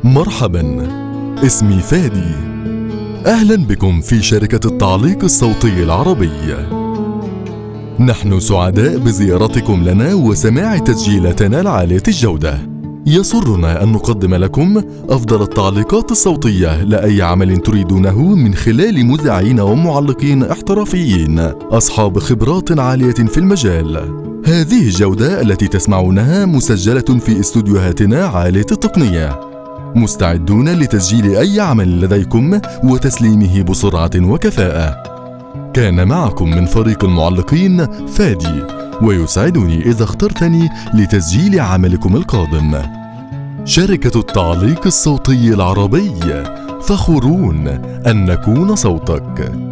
مرحبا، اسمي فادي. أهلا بكم في شركة التعليق الصوتي العربي. نحن سعداء بزيارتكم لنا وسماع تسجيلاتنا العالية الجودة. يسرنا أن نقدم لكم أفضل التعليقات الصوتية لأي عمل تريدونه من خلال مذيعين ومعلقين احترافيين أصحاب خبرات عالية في المجال. هذه الجودة التي تسمعونها مسجلة في استوديوهاتنا عالية التقنية، مستعدون لتسجيل أي عمل لديكم وتسليمه بسرعة وكفاءة. كان معكم من فريق المعلقين فادي، ويسعدني إذا اخترتني لتسجيل عملكم القادم. شركة التعليق الصوتي العربي، فخورون أن نكون صوتك.